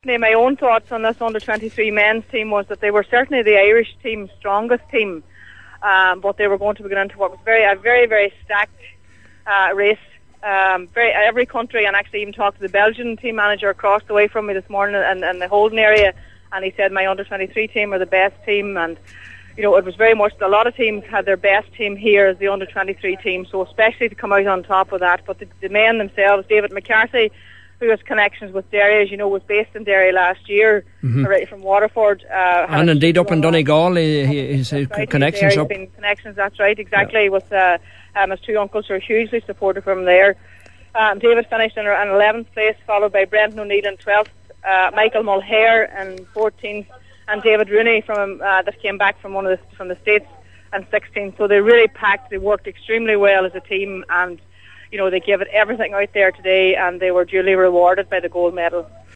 personally, my own thoughts on this under-23 men's team was that they were certainly the Irish team's strongest team, but they were going to be going into what was a very, very stacked race. Every country, and actually even talked to the Belgian team manager across the way from me this morning in the holding area, and he said my under-23 team are the best team, and you know, it was very much, a lot of teams had their best team here as the under-23 team, so especially to come out on top of that. But the men themselves, David McCarthy, who has connections with Derry, as you know, was based in Derry last year, right from Waterford. And indeed up in Donegal, his connections up. Connections, that's right, exactly, with his two uncles who are hugely supportive from there. David finished in 11th place, followed by Brendan O'Neill in 12th, Michael Mulhare in 14th, and David Rooney that came back from the States in 16th. So they really packed, they worked extremely well as a team, and you know, they gave it everything out there today, and they were duly rewarded by the gold medal.